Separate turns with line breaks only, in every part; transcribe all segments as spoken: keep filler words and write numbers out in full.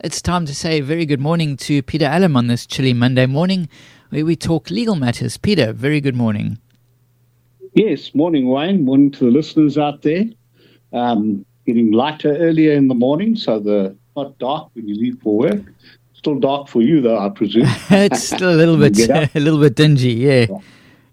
It's time to say a very good morning to Peter Allen on this chilly Monday morning, where we talk legal matters. Peter, very good morning.
Yes, morning, Wayne. Morning to the listeners out there. Um, getting lighter earlier in the morning, so the not dark when you leave for work. Still dark for you, though, I presume.
It's still a little bit, a little bit dingy, yeah.
yeah.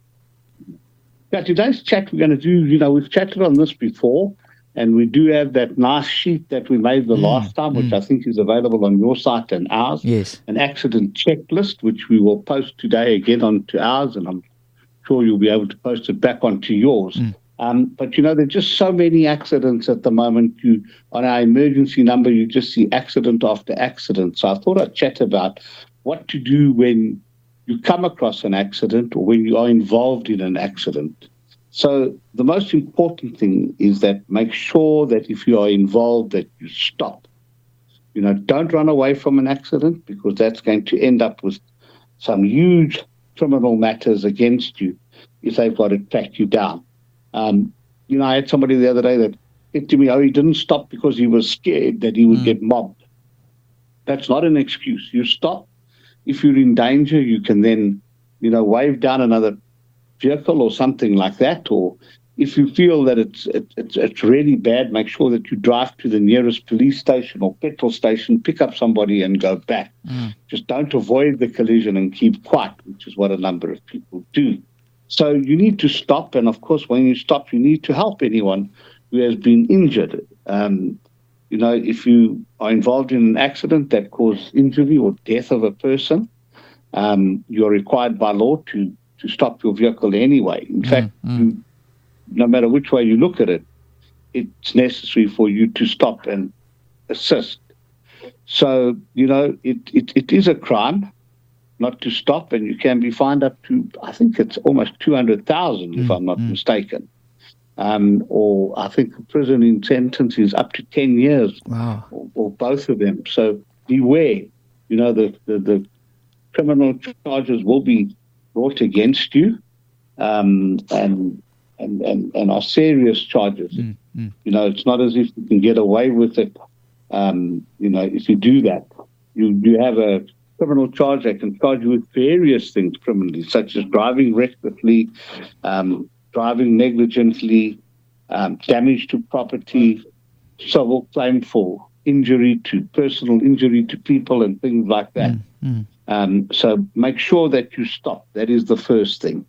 Now, today's chat, we're going to do. You know, we've chatted on this before. And we do have that nice sheet that we made the mm, last time, which mm. I think is available on your site and ours.
Yes.
An accident checklist, which we will post today again onto ours, and I'm sure you'll be able to post it back onto yours. Mm. Um, but, you know, there are just so many accidents at the moment. You on our emergency number, you just see accident after accident. So I thought I'd chat about what to do when you come across an accident or when you are involved in an accident. So the most important thing is that make sure that if you are involved that you stop. You know, don't run away from an accident, because that's going to end up with some huge criminal matters against you if they've got to track you down. Um, you know, I had somebody the other day that said to me, oh, he didn't stop because he was scared that he would mm. get mobbed. That's not an excuse. You stop. If you're in danger, you can then, you know, wave down another vehicle or something like that, or if you feel that it's it's it's really bad, make sure that you drive to the nearest police station or petrol station, pick up somebody and go back. Mm. Just don't avoid the collision and keep quiet, which is what a number of people do. So you need to stop, and of course when you stop you need to help anyone who has been injured. Um, you know, if you are involved in an accident that caused injury or death of a person, um, you're required by law to to stop your vehicle anyway. In mm, fact, mm. You, no matter which way you look at it, it's necessary for you to stop and assist. So, you know, it, it, it is a crime not to stop, and you can be fined up to, I think it's almost two hundred thousand, mm, if I'm not mm. mistaken. Um, or I think the prison in sentence is up to ten years,
wow.
or, or both of them. So beware, you know, the, the, the criminal charges will be brought against you, um, and, and and and are serious charges. Mm, mm. You know, it's not as if you can get away with it. Um, you know, if you do that, you you have a criminal charge that can charge you with various things criminally, such as driving recklessly, um, driving negligently, um, damage to property, civil claim for injury to personal injury to people, and things like that. Mm, mm. Um, so make sure that you stop. That is the first thing.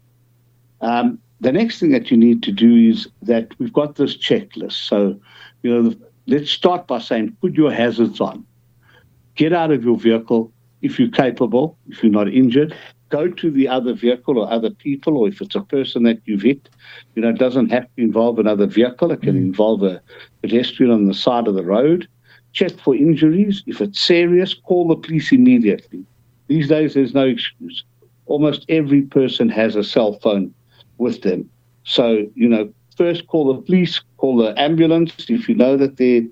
Um, the next thing that you need to do is that we've got this checklist. So, you know, let's start by saying, put your hazards on. Get out of your vehicle if you're capable, if you're not injured. Go to the other vehicle or other people, or if it's a person that you've hit, you know, it doesn't have to involve another vehicle. It can involve a pedestrian on the side of the road. Check for injuries. If it's serious, call the police immediately. These days, there's no excuse. Almost every person has a cell phone with them. So, you know, first call the police, call the ambulance if you know that they're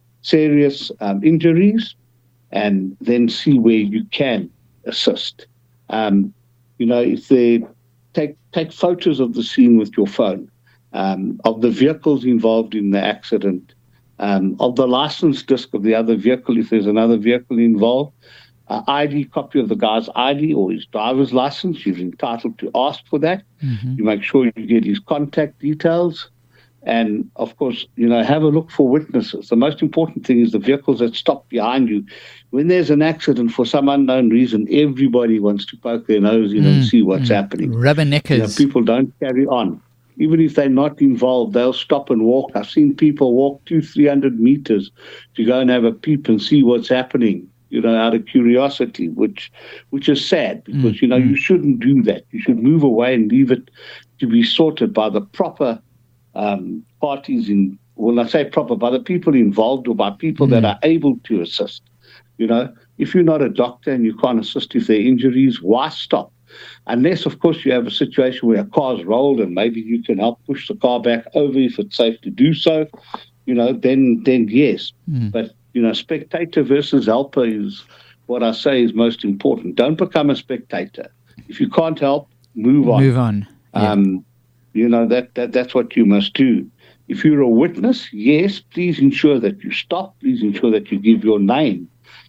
serious um, injuries, and then see where you can assist. Um, you know, if they take take photos of the scene with your phone, um, of the vehicles involved in the accident, um, of the license disc of the other vehicle if there's another vehicle involved. Uh, I D, copy of the guy's I D or his driver's license. You're entitled to ask for that. Mm-hmm. You make sure you get his contact details. And, of course, you know, have a look for witnesses. The most important thing is the vehicles that stop behind you. When there's an accident, for some unknown reason, everybody wants to poke their nose in mm, and see what's mm. happening.
Rubberneckers.
You know, people don't carry on. Even if they're not involved, they'll stop and walk. I've seen people walk two, three hundred meters to go and have a peep and see what's happening, you know, out of curiosity, which which is sad because, mm, you know, mm. you shouldn't do that. You should move away and leave it to be sorted by the proper um, parties in, well, I say proper, by the people involved or by people mm. that are able to assist. You know, if you're not a doctor and you can't assist if there are injuries, why stop? Unless, of course, you have a situation where a car's rolled and maybe you can help push the car back over if it's safe to do so, you know, then, then yes. Mm. But, you know, spectator versus helper is what I say is most important. Don't become a spectator. If you can't help, move on.
Move on. Yeah.
Um, you know, that, that that's what you must do. If you're a witness, yes, please ensure that you stop. Please ensure that you give your name.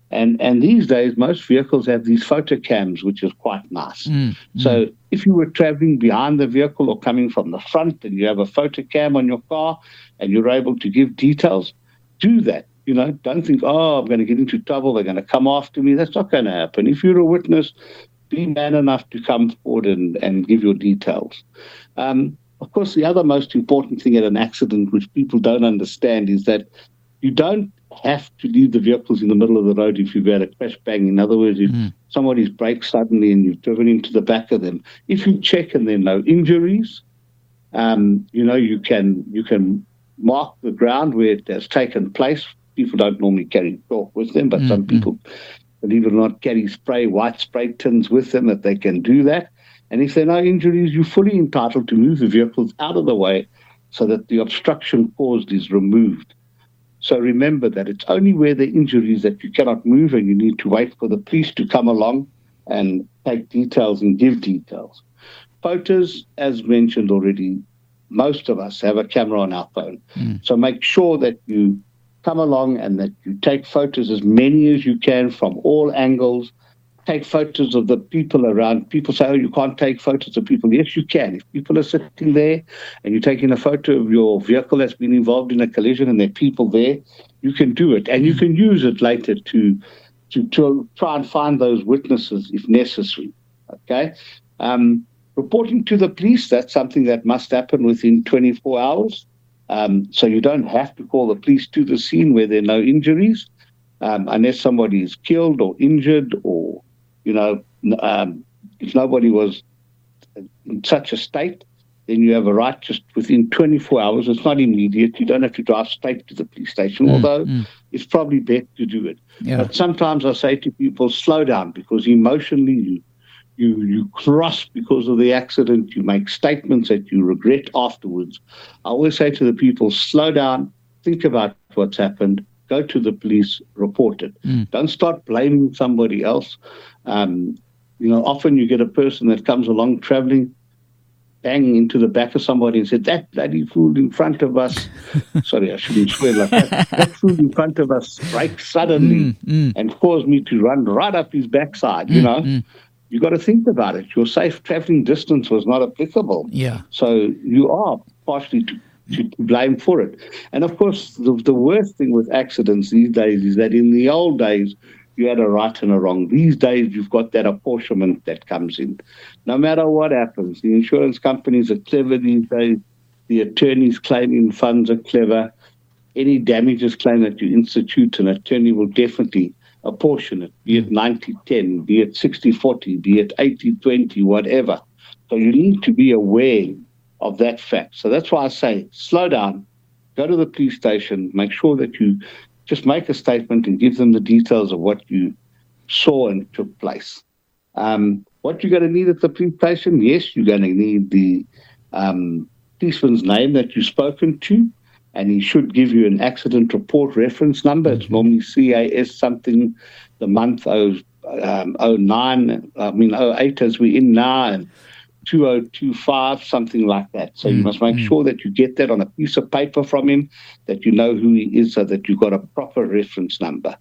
And and these days, most vehicles have these photo cams, which is quite nice.
Mm,
so
mm.
if you were traveling behind the vehicle or coming from the front and you have a photo cam on your car and you're able to give details, do that. You know, don't think, oh, I'm going to get into trouble. They're going to come after me. That's not going to happen. If you're a witness, be man enough to come forward and, and give your details. Um, of course, the other most important thing at an accident, which people don't understand, is that you don't have to leave the vehicles in the middle of the road if you've had a crash bang. In other words, if mm. somebody's braked suddenly and you've driven into the back of them, if you check and there are no injuries, um, you know, you can you can mark the ground where it has taken place. People don't normally carry chalk with them, but mm-hmm. some people, believe it or not, carry spray, white spray tins with them that they can do that. And if there are no injuries, you're fully entitled to move the vehicles out of the way so that the obstruction caused is removed. So remember that it's only where the injuries that you cannot move and you need to wait for the police to come along and take details and give details. Photos, as mentioned already, most of us have a camera on our phone. Mm. So make sure that you come along and that you take photos, as many as you can, from all angles. Take photos of the people around. People say, oh, you can't take photos of people. Yes, you can. If people are sitting there and you're taking a photo of your vehicle that's been involved in a collision and there are people there, you can do it. And you can use it later to to, to try and find those witnesses if necessary. Okay? Um, reporting to the police, that's something that must happen within twenty-four hours. Um, so you don't have to call the police to the scene where there are no injuries, um, unless somebody is killed or injured or, you know, um, if nobody was in such a state, then you have a right just within twenty-four hours. It's not immediate. You don't have to drive straight to the police station, mm, although mm. it's probably better to do it. Yeah. But sometimes I say to people, slow down, because emotionally you You you cross because of the accident. You make statements that you regret afterwards. I always say to the people, slow down, think about what's happened, go to the police, report it. Mm. Don't start blaming somebody else. Um, you know, often you get a person that comes along traveling, banging into the back of somebody and said, that bloody fool in front of us, sorry, I shouldn't swear like that, that fool in front of us braked suddenly mm, mm. and caused me to run right up his backside, mm, you know. Mm. You got to think about it. Your safe traveling distance was not applicable.
Yeah.
So you are partially to, to blame for it. And of course, the, the worst thing with accidents these days is that in the old days, you had a right and a wrong. These days, you've got that apportionment that comes in. No matter what happens, the insurance companies are clever these days. The attorneys claiming funds are clever. Any damages claim that you institute, an attorney will definitely apportion it, be it ninety ten, be it sixty forty, be it eighty twenty, whatever. So you need to be aware of that fact. So that's why I say, slow down, go to the police station, make sure that you just make a statement and give them the details of what you saw and took place. Um, what you're going to need at the police station, yes, you're going to need the um, policeman's name that you've spoken to, and he should give you an accident report reference number. It's normally C A S something, the month oh, um, oh nine, I mean oh eight as we're in now, and two oh two five, something like that. So mm-hmm. you must make sure that you get that on a piece of paper from him, that you know who he is, so that you've got a proper reference number.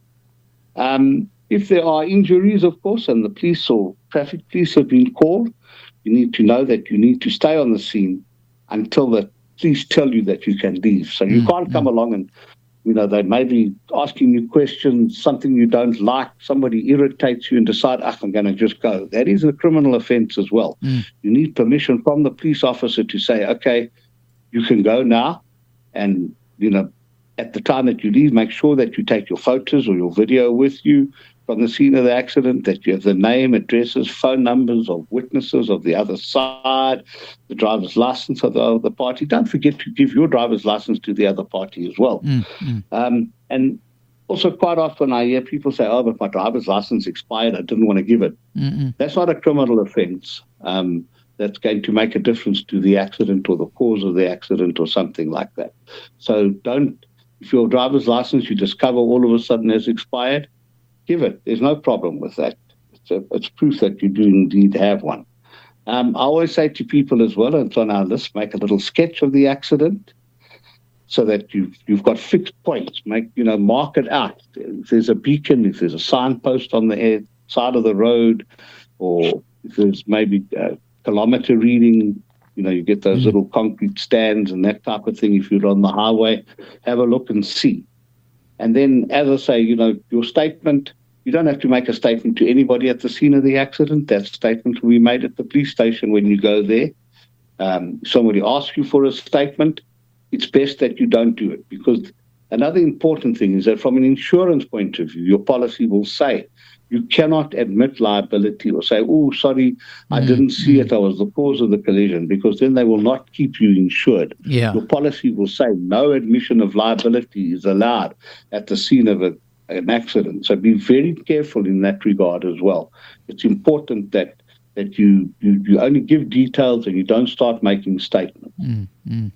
Um, if there are injuries, of course, and the police or traffic police have been called, you need to know that you need to stay on the scene until the police tell you that you can leave. So you mm, can't come mm. along and, you know, they may be asking you questions, something you don't like, somebody irritates you and decide, ah, I'm going to just go. That is a criminal offense as well. Mm. You need permission from the police officer to say, okay, you can go now. And, you know, at the time that you leave, make sure that you take your photos or your video with you from the scene of the accident, that you have the name, addresses, phone numbers of witnesses of the other side, the driver's license of the other party. Don't forget to give your driver's license to the other party as well. Mm, mm. Um, and also quite often I hear people say, oh, but my driver's license expired, I didn't want to give it. Mm-mm. That's not a criminal offense. Um, that's going to make a difference to the accident or the cause of the accident or something like that. So don't, if your driver's license you discover all of a sudden has expired, give it. There's no problem with that. It's, a, it's proof that you do indeed have one. Um, I always say to people as well, and it's on our list, make a little sketch of the accident. so that you've, you've got fixed points. Make, you know, mark it out. If there's a beacon, if there's a signpost on the side of the road, or if there's maybe a kilometer reading, you know, you get those mm. little concrete stands and that type of thing. If you're on the highway, have a look and see. And then, as I say, you know, your statement, you don't have to make a statement to anybody at the scene of the accident. That statement will be made at the police station when you go there. Um, if somebody asks you for a statement, it's best that you don't do it, because another important thing is that from an insurance point of view, your policy will say you cannot admit liability or say, oh, sorry, I mm, didn't see mm. it, I was the cause of the collision, because then they will not keep you insured.
Yeah.
Your policy will say no admission of liability is allowed at the scene of a, an accident. So be very careful in that regard as well. It's important that that you, you, you only give details and you don't start making statements.
Mm, mm.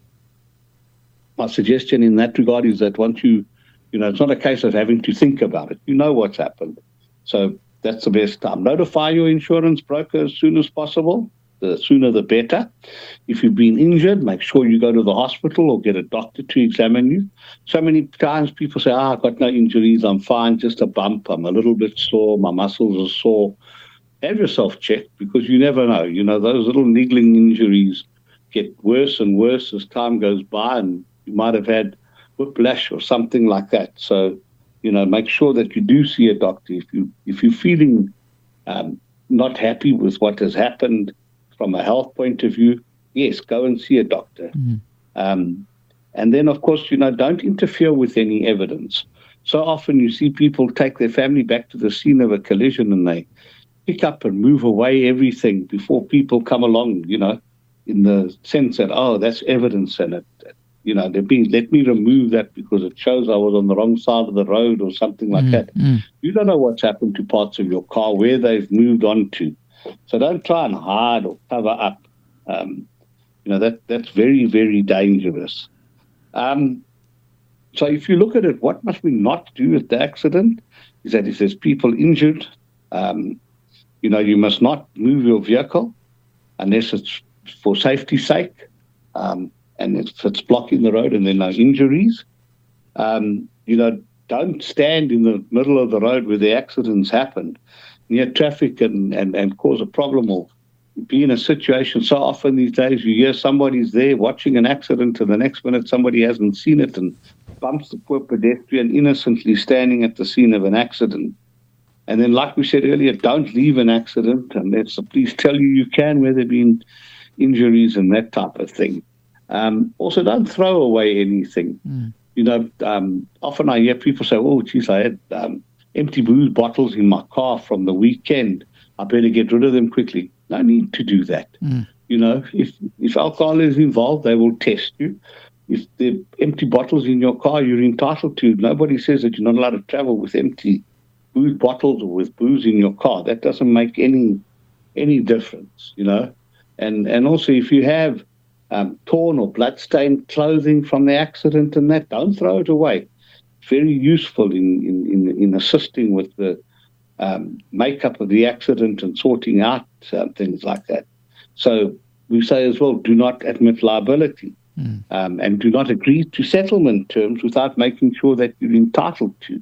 My suggestion in that regard is that once you, you know, it's not a case of having to think about it. You know what's happened. So that's the best time. Notify your insurance broker as soon as possible. The sooner the better. If you've been injured, make sure you go to the hospital or get a doctor to examine you. So many times people say, ah, I've got no injuries, I'm fine, just a bump, I'm a little bit sore, my muscles are sore. Have yourself checked, because you never know. You know, those little niggling injuries get worse and worse as time goes by, and you might have had whiplash or something like that. So, you know, make sure that you do see a doctor. If you if you're feeling um, not happy with what has happened from a health point of view, yes, go and see a doctor.
Mm-hmm.
Um, and then, of course, you know, don't interfere with any evidence. So often you see people take their family back to the scene of a collision and they pick up and move away everything before people come along, you know, in the sense that, oh, that's evidence and it, you know, let me, let me remove that because it shows I was on the wrong side of the road or something like
mm,
that.
Mm.
You don't know what's happened to parts of your car, where they've moved on to. So don't try and hide or cover up. Um, you know, that that's very, very dangerous. Um, so if you look at it, what must we not do at the accident is that if there's people injured, um, you know, you must not move your vehicle unless it's for safety's sake. Um, and if it's blocking the road and there are no injuries, um, you know, don't stand in the middle of the road where the accidents happened near traffic and, and, and cause a problem, or be in a situation. So often these days you hear somebody's there watching an accident and the next minute somebody hasn't seen it and bumps the poor pedestrian innocently standing at the scene of an accident. And then, like we said earlier, don't leave an accident unless the police tell you you can, where there have been injuries and that type of thing. Um, also, don't throw away anything.
Mm.
You know, um, often I hear people say, oh, geez, I had um, empty booze bottles in my car from the weekend. I better get rid of them quickly. No need to do that.
Mm.
You know, if, if alcohol is involved, they will test you. If there are empty bottles in your car, you're entitled to. Nobody says that you're not allowed to travel with empty booze bottles or with booze in your car. That doesn't make any any difference, you know. And and also, if you have um, torn or blood-stained clothing from the accident and that, don't throw it away. It's very useful in, in, in, in assisting with the um, makeup of the accident and sorting out uh, things like that. So we say as well, do not admit liability
mm.
um, and do not agree to settlement terms without making sure that you're entitled to.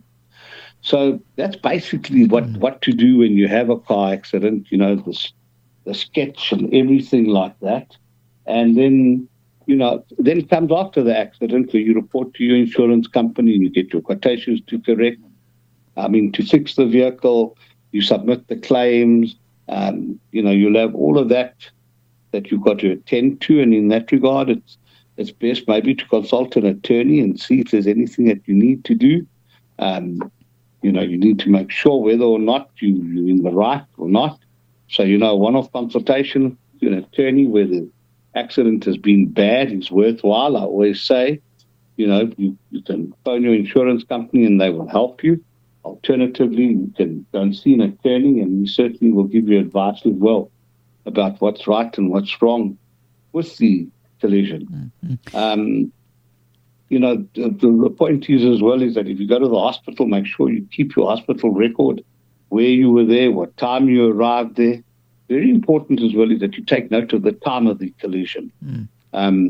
So that's basically what, mm. what to do when you have a car accident, you know, the, the sketch and everything like that. And then, you know, then it comes after the accident where you report to your insurance company and you get your quotations to correct, I mean, to fix the vehicle, you submit the claims, um, you know, you'll have all of that that you've got to attend to. And in that regard, it's, it's best maybe to consult an attorney and see if there's anything that you need to do. Um, You know, you need to make sure whether or not you, you're in the right or not. So, you know, one-off consultation to an attorney where the accident has been bad is worthwhile. I always say, you know, you, you can phone your insurance company and they will help you. Alternatively, you can go and see an attorney and he certainly will give you advice as well about what's right and what's wrong with the collision.
Mm-hmm.
Um You know, the, the point is as well is that if you go to the hospital, make sure you keep your hospital record, where you were there, what time you arrived there. Very important as well is that you take note of the time of the collision.
Mm.
Um,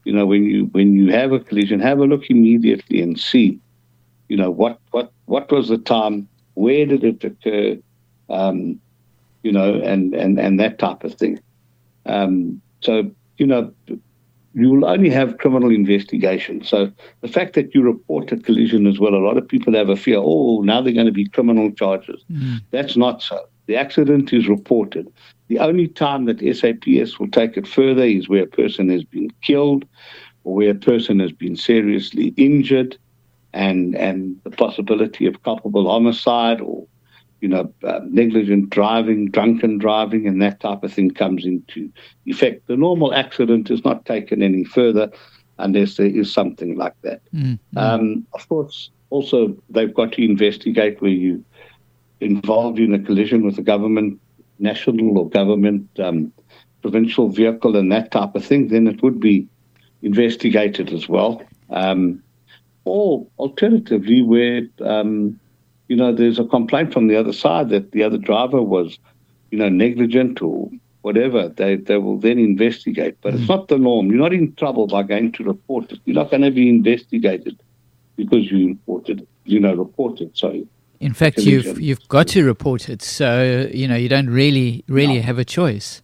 you know, when you when you have a collision, have a look immediately and see, you know, what what what was the time, where did it occur, um, you know, and and and that type of thing. Um, so you know, you will only have criminal investigation. So the fact that you report a collision as well, a lot of people have a fear. Oh, now they're going to be criminal charges. Mm. That's not so. The accident is reported. The only time that S A P S will take it further is where a person has been killed or where a person has been seriously injured, and and the possibility of culpable homicide or, you know, uh, negligent driving, drunken driving, and that type of thing comes into effect. The normal accident is not taken any further unless there is something like that. Mm-hmm. Um, of course, also, they've got to investigate where you involved in a collision with a government, national or government, um, provincial vehicle and that type of thing, then it would be investigated as well. Um, or alternatively, where, um, you know, there's a complaint from the other side that the other driver was, you know, negligent or whatever, they, they will then investigate. But mm. it's not the norm. You're not in trouble by going to report it. You're not going to be investigated because you reported, you know, reported, sorry.
In fact, you've you've got to report it, so you know you don't really really no. have a choice.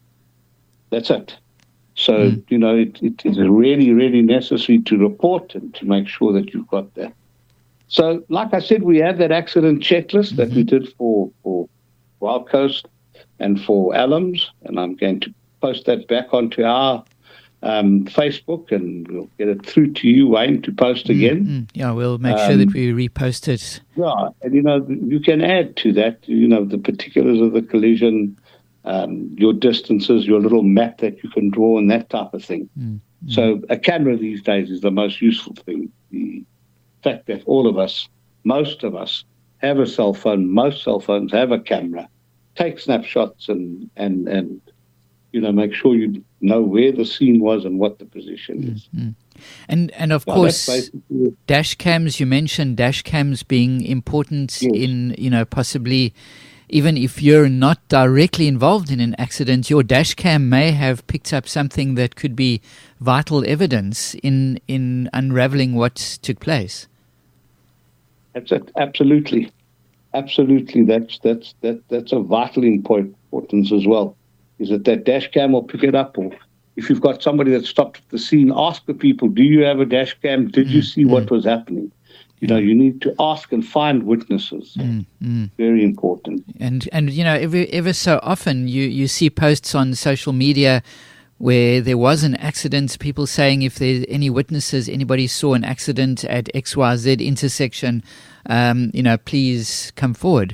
That's it. So mm. you know it, it is really really necessary to report and to make sure that you've got that. So, like I said, we have that accident checklist mm-hmm. that we did for for Wild Coast and for Allums, and I'm going to post that back onto our Um, Facebook, and we'll get it through to you, Wayne, to post again.
Mm-hmm. Yeah, we'll make um, sure that we repost it.
Yeah, and you know, you can add to that, you know, the particulars of the collision, um, your distances, your little map that you can draw, and that type of thing. Mm-hmm. So a camera these days is the most useful thing. The fact that all of us, most of us, have a cell phone, most cell phones have a camera, take snapshots and and and you know, make sure you know where the scene was and what the position is.
Mm-hmm. And and of so course, dash cams, you mentioned dash cams being important yes. in, you know, possibly even if you're not directly involved in an accident, your dash cam may have picked up something that could be vital evidence in, in unraveling what took place.
That's it. Absolutely. Absolutely. That's, that's, that, that's a vital importance as well. Is that that dash cam will pick it up, or if you've got somebody that stopped at the scene, ask the people, do you have a dash cam? Did mm, you see mm. what was happening? You know, you need to ask and find witnesses. Mm, mm. Very important.
And, and you know, ever, ever so often you, you see posts on social media where there was an accident, people saying if there's any witnesses, anybody saw an accident at X Y Z intersection, um, you know, please come forward.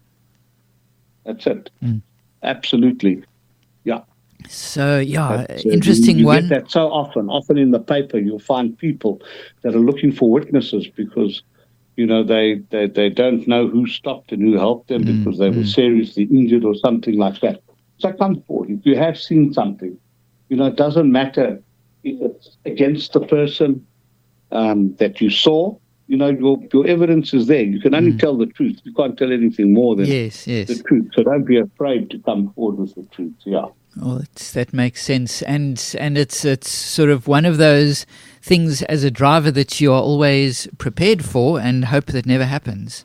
That's it. Mm. Absolutely. Yeah.
So, yeah,
but, uh,
interesting
you, you
one.
You get that so often. Often in the paper, you'll find people that are looking for witnesses because, you know, they, they, they don't know who stopped and who helped them mm, because they mm. were seriously injured or something like that. So come forward. If you have seen something, you know, it doesn't matter if it's against the person um, that you saw. You know, your your evidence is there. You can only mm. tell the truth. You can't tell anything more than
yes, yes.
the truth. So don't be afraid to come forward with the truth. Yeah.
Well, it's, that makes sense, and and it's it's sort of one of those things as a driver that you are always prepared for and hope that never happens.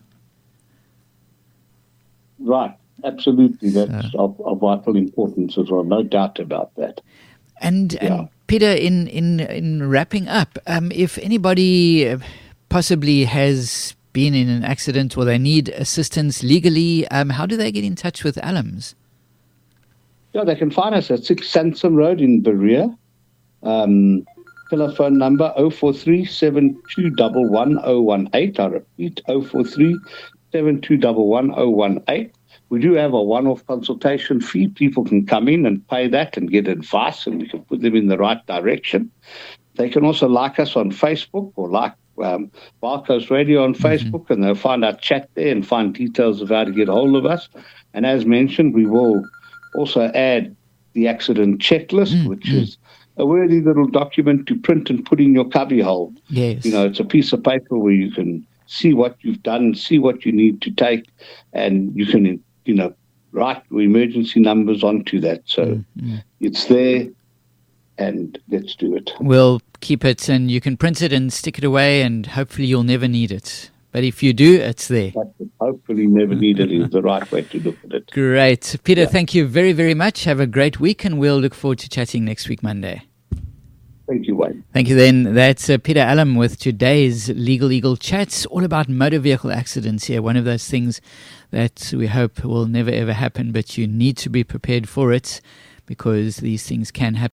Right. Absolutely. That's so. of, of vital importance as well. No doubt about that.
And yeah. and Peter, in in in wrapping up, um, if anybody possibly has been in an accident or they need assistance legally, um, how do they get in touch with Allums?
Yeah, they can find us at six Sansom Road in Berea. Um, telephone number oh four three, seven two one one, oh one eight. I repeat, oh four three, seven two one one, oh one eight. We do have a one-off consultation fee. People can come in and pay that and get advice, and we can put them in the right direction. They can also like us on Facebook or like Um, Wild Coast Radio on Facebook, mm-hmm. and they'll find our chat there and find details of how to get hold of us. And as mentioned, we will also add the accident checklist, mm-hmm. which is a worthy little document to print and put in your cubbyhole.
Yes.
You know, it's a piece of paper where you can see what you've done, see what you need to take, and you can, you know, write your emergency numbers onto that. So mm-hmm. it's there. and let's do it.
We'll keep it, and you can print it and stick it away, and hopefully you'll never need it. But if you do, it's there.
Hopefully never need it is the right way to look at it.
Great. Peter,
yeah.
Thank you very, very much. Have a great week, and we'll look forward to chatting next week, Monday.
Thank you, Wayne.
Thank you then. That's uh, Peter Allam with today's Legal Eagle Chats, all about motor vehicle accidents here. One of those things that we hope will never, ever happen, but you need to be prepared for it because these things can happen.